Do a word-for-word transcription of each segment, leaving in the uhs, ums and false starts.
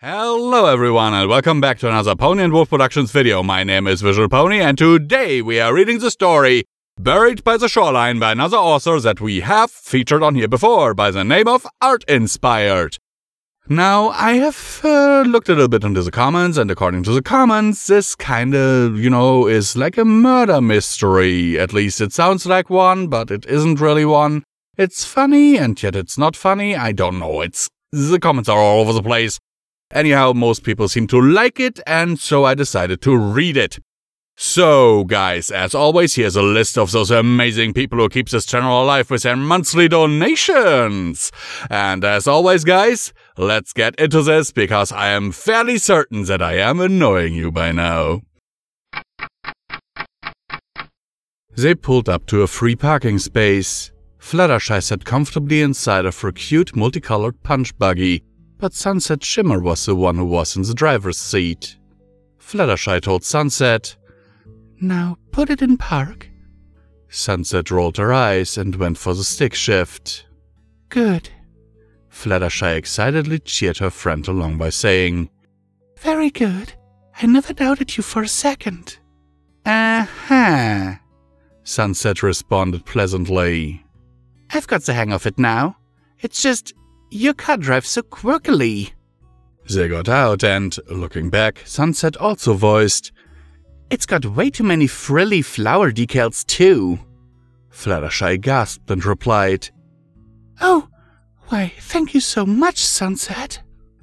Hello everyone and welcome back to another Pony and Wolf Productions video. My name is Visual Pony and today we are reading the story Buried by the Shoreline by another author that we have featured on here before by the name of Art Inspired. Now, I have uh, looked a little bit into the comments, and according to the comments, this kinda, you know, is like a murder mystery. At least it sounds like one, but it isn't really one. It's funny, and yet it's not funny. I don't know, it's... the comments are all over the place. Anyhow, most people seem to like it, and so I decided to read it. So, guys, as always, here's a list of those amazing people who keep this channel alive with their monthly donations. And as always, guys, let's get into this, because I am fairly certain that I am annoying you by now. They pulled up to a free parking space. Fluttershy sat comfortably inside of her cute multicolored punch buggy, but Sunset Shimmer was the one who was in the driver's seat. Fluttershy told Sunset, "Now put it in park." Sunset rolled her eyes and went for the stick shift. "Good." Fluttershy excitedly cheered her friend along by saying, "Very good. I never doubted you for a second." "Uh-huh," Sunset responded pleasantly. "I've got the hang of it now. It's just, your car drives so quirkily." They got out and, looking back, Sunset also voiced, "It's got way too many frilly flower decals too." Fluttershy gasped and replied, "Oh, why, thank you so much, Sunset."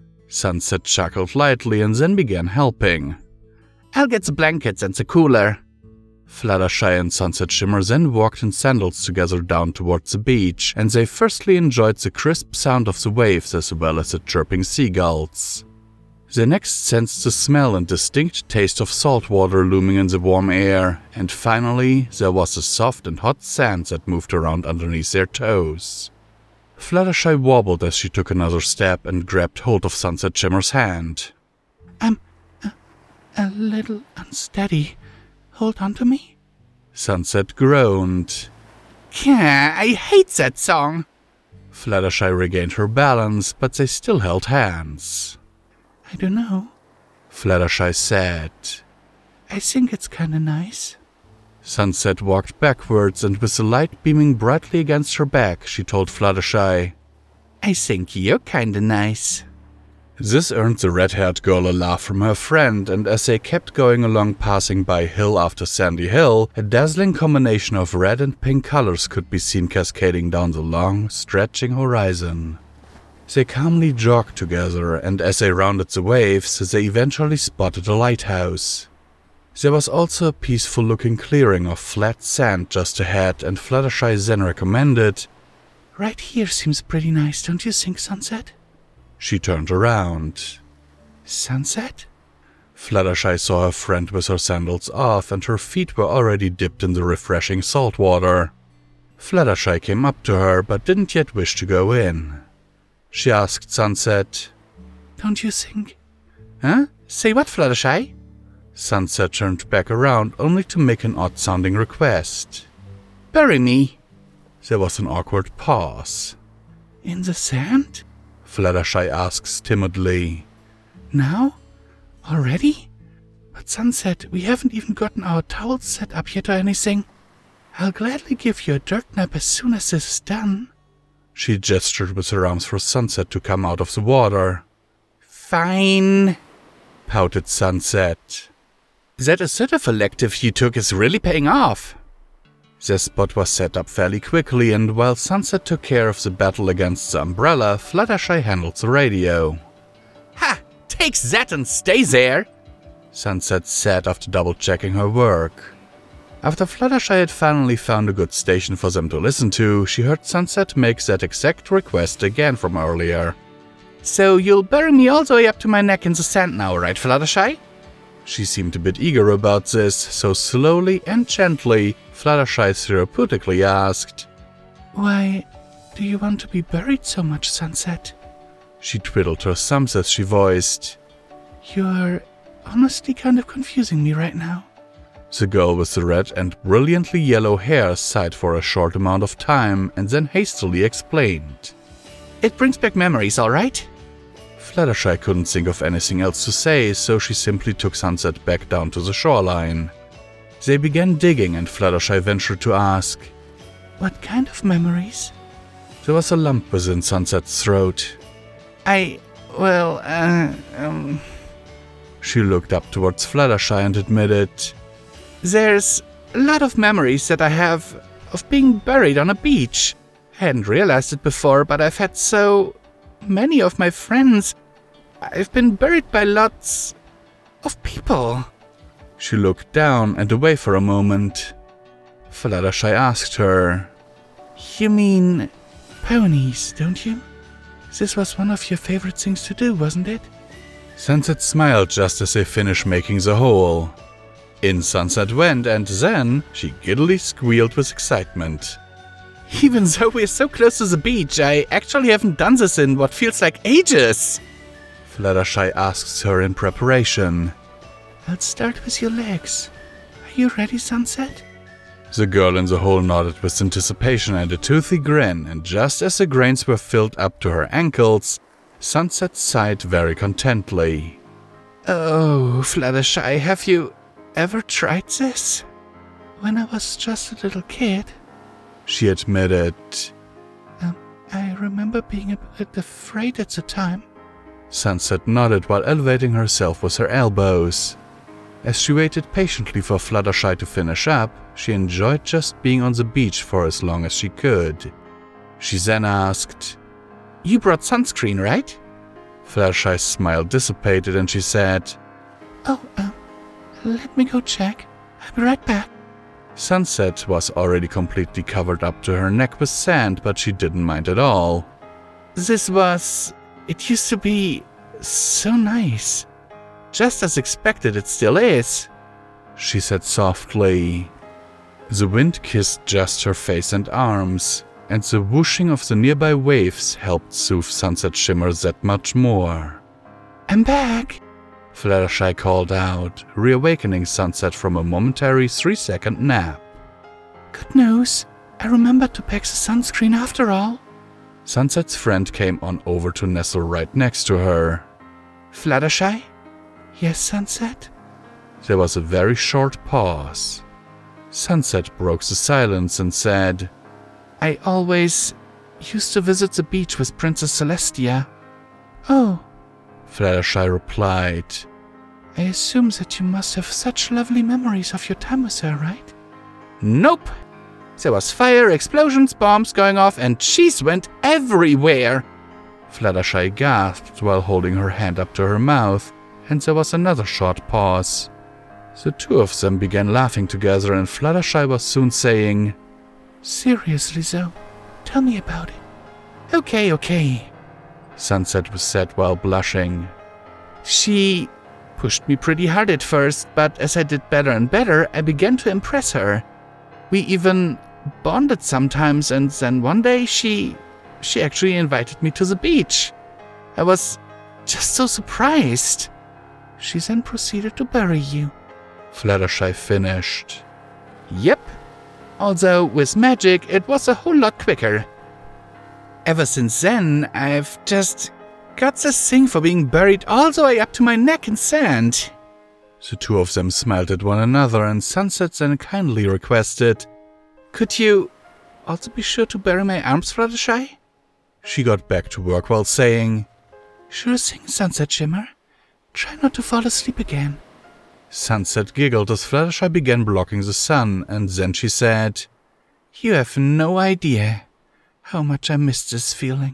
Sunset chuckled lightly and then began helping. "I'll get the blankets and the cooler." Fluttershy and Sunset Shimmer then walked in sandals together down towards the beach, and they firstly enjoyed the crisp sound of the waves as well as the chirping seagulls. They next sensed the smell and distinct taste of salt water looming in the warm air, and finally there was the soft and hot sand that moved around underneath their toes. Fluttershy wobbled as she took another step and grabbed hold of Sunset Shimmer's hand. "I'm a, a little unsteady. Hold on to me?" Sunset groaned. "Yeah, I hate that song." Fluttershy regained her balance, but they still held hands. "I don't know," Fluttershy said. "I think it's kinda nice." Sunset walked backwards, and with the light beaming brightly against her back, she told Fluttershy, "I think you're kinda nice." This earned the red-haired girl a laugh from her friend, and as they kept going along passing by hill after sandy hill, a dazzling combination of red and pink colors could be seen cascading down the long, stretching horizon. They calmly jogged together, and as they rounded the waves, they eventually spotted a lighthouse. There was also a peaceful-looking clearing of flat sand just ahead, and Fluttershy then recommended, "Right here seems pretty nice, don't you think, Sunset?" She turned around. "Sunset?" Fluttershy saw her friend with her sandals off, and her feet were already dipped in the refreshing salt water. Fluttershy came up to her, but didn't yet wish to go in. She asked Sunset, "Don't you think—" "Huh? Say what, Fluttershy?" Sunset turned back around, only to make an odd-sounding request. "Bury me." There was an awkward pause. "In the sand?" Fluttershy asks timidly. "Now? Already? But Sunset, we haven't even gotten our towels set up yet or anything. I'll gladly give you a dirt nap as soon as this is done." She gestured with her arms for Sunset to come out of the water. "Fine," pouted Sunset. "That assertive elective you took is really paying off." Their spot was set up fairly quickly, and while Sunset took care of the battle against the umbrella, Fluttershy handled the radio. "Ha! Take that and stay there!" Sunset said after double-checking her work. After Fluttershy had finally found a good station for them to listen to, she heard Sunset make that exact request again from earlier. "So you'll bury me all the way up to my neck in the sand now, right, Fluttershy?" She seemed a bit eager about this, so slowly and gently, Fluttershy therapeutically asked, "Why do you want to be buried so much, Sunset?" She twiddled her thumbs as she voiced, "You're honestly kind of confusing me right now." The girl with the red and brilliantly yellow hair sighed for a short amount of time and then hastily explained, "It brings back memories, all right?" Fluttershy couldn't think of anything else to say, so she simply took Sunset back down to the shoreline. They began digging, and Fluttershy ventured to ask, "What kind of memories?" There was a lump within Sunset's throat. I, well, uh, um... She looked up towards Fluttershy and admitted, "There's a lot of memories that I have of being buried on a beach. I hadn't realized it before, but I've had so many of my friends. I've been buried by lots of people." She looked down and away for a moment. Fluttershy asked her, "You mean ponies, don't you? This was one of your favorite things to do, wasn't it?" Sunset smiled just as they finished making the hole. In Sunset went, and then she giddily squealed with excitement. "Even though we're so close to the beach, I actually haven't done this in what feels like ages." Fluttershy asks her in preparation. "I'll start with your legs. Are you ready, Sunset?" The girl in the hole nodded with anticipation and a toothy grin, and just as the grains were filled up to her ankles, Sunset sighed very contently. "Oh, Fluttershy, have you ever tried this?" "When I was just a little kid," she admitted. Um, I remember being a bit afraid at the time." Sunset nodded while elevating herself with her elbows. As she waited patiently for Fluttershy to finish up, she enjoyed just being on the beach for as long as she could. She then asked, "You brought sunscreen, right?" Fluttershy's smile dissipated and she said, "Oh, um, let me go check. I'll be right back." Sunset was already completely covered up to her neck with sand, but she didn't mind at all. "This was... it used to be so nice. Just as expected, it still is," she said softly. The wind kissed just her face and arms, and the whooshing of the nearby waves helped soothe Sunset Shimmer that much more. "I'm back," Fluttershy called out, reawakening Sunset from a momentary three-second nap. "Good news. I remembered to pack the sunscreen after all." Sunset's friend came on over to nestle right next to her. "Fluttershy?" "Yes, Sunset?" There was a very short pause. Sunset broke the silence and said, "I always used to visit the beach with Princess Celestia." "Oh," Fluttershy replied. "I assume that you must have such lovely memories of your time with her, right?" "Nope. There was fire, explosions, bombs going off, and cheese went everywhere." Fluttershy gasped while holding her hand up to her mouth, and there was another short pause. The two of them began laughing together, and Fluttershy was soon saying, "Seriously, though, tell me about it." "Okay, okay," Sunset said while blushing. "She pushed me pretty hard at first, but as I did better and better, I began to impress her. We even bonded sometimes, and then one day she... she actually invited me to the beach. I was just so surprised." "She then proceeded to bury you," Fluttershy finished. "Yep. Although with magic it was a whole lot quicker. Ever since then, I've just got this thing for being buried all the way up to my neck in sand." The two of them smiled at one another, and Sunset then kindly requested, "Could you also be sure to bury my arms, Fluttershy?" She got back to work while saying, "Sure thing, Sunset Shimmer. Try not to fall asleep again." Sunset giggled as Fluttershy began blocking the sun, and then she said, "You have no idea how much I miss this feeling."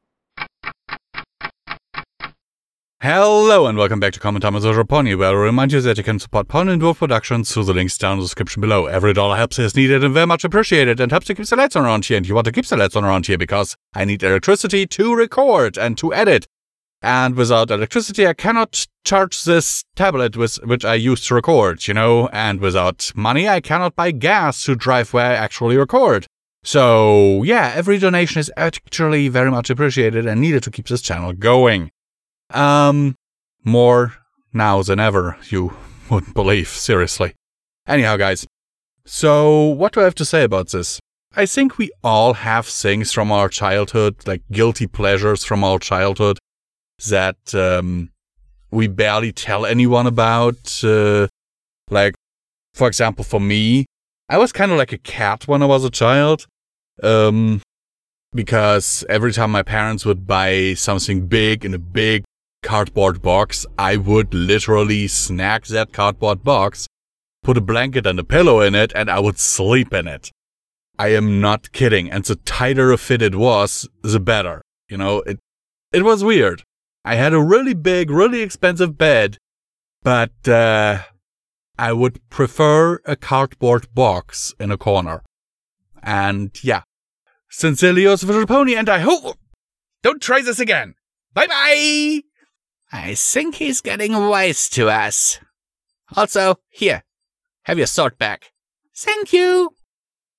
Hello and welcome back to Comment Time with Social Pony, where I remind you that you can support Pony and Dwarf Productions through the links down in the description below. Every dollar helps is needed and very much appreciated, and helps to keep the lights on around here, and you want to keep the lights on around here because I need electricity to record and to edit. And without electricity, I cannot charge this tablet with which I use to record, you know? And without money, I cannot buy gas to drive where I actually record. So, yeah, every donation is actually very much appreciated and needed to keep this channel going. Um, more now than ever, you wouldn't believe, seriously. Anyhow, guys, so what do I have to say about this? I think we all have things from our childhood, like guilty pleasures from our childhood, that um, we barely tell anyone about. Uh, like, for example, for me, I was kind of like a cat when I was a child. Um, because every time my parents would buy something big in a big cardboard box, I would literally snag that cardboard box, put a blanket and a pillow in it, and I would sleep in it. I am not kidding. And the tighter a fit it was, the better. You know, it it was weird. I had a really big, really expensive bed, but uh, I would prefer a cardboard box in a corner. And yeah. Sincerely yours, Visual Pony, and I hope... Don't try this again. Bye-bye! I think he's getting wise to us. Also, here, have your sword back. Thank you!